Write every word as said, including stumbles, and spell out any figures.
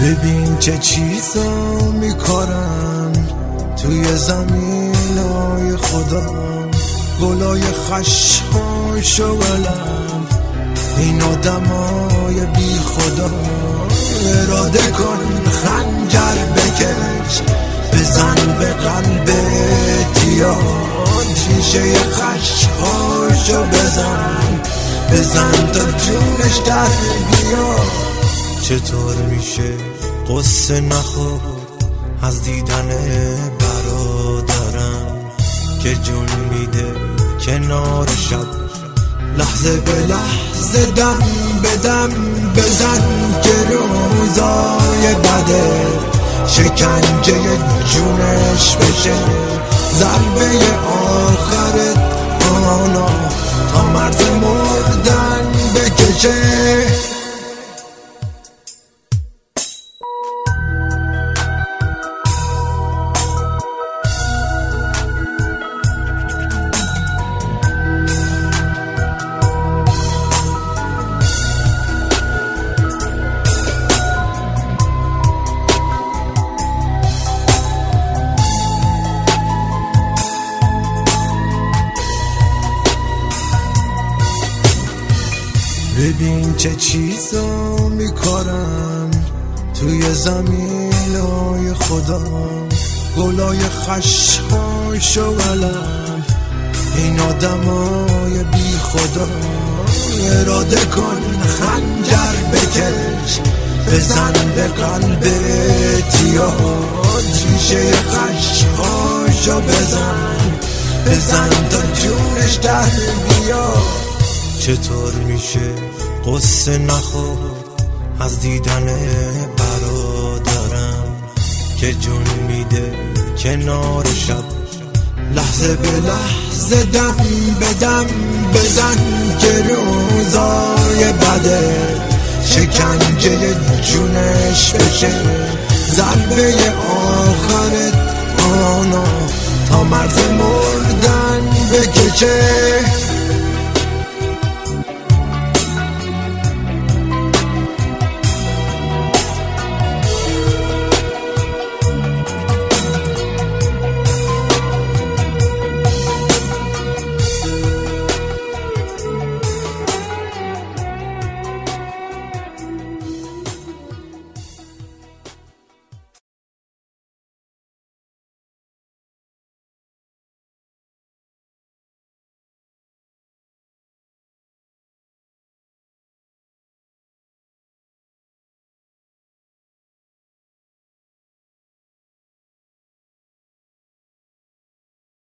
ببین چه چیزا میکارن توی زمینای خدا، گلای خشخاش و علم، این آدمای بی خدا. اراده کن خنجر بکش، بزن به قلب اعتیاد، شیشه خشخاشو بزن بزن تا جونش در بیاد. چطور میشه قصه نخور از دیدن برادرم که جون میده کنار شب، لحظه به لحظه دم به دم بزن که روزای بده شکنجه جونش بشه، ضربه آخرت آنا تا مرز مردن بکشه. ببین چه چیزا میکارن توی زمینای خدا، گلای خشخاش و علم، این آدمای بی خدا. اراده کن خنجر بکش، بزن به قلب اعتیاد، شیشه خشخاشو بزن بزن تا جونش در بیاد. چطور میشه قصه نخور از دیدن برادرم که جون میده کنار شب، لحظه به لحظه دم به دم بزن که روزای بده شکنجه جونش بشه، ضربه آخرت آنا تا مرز مردن بکشه.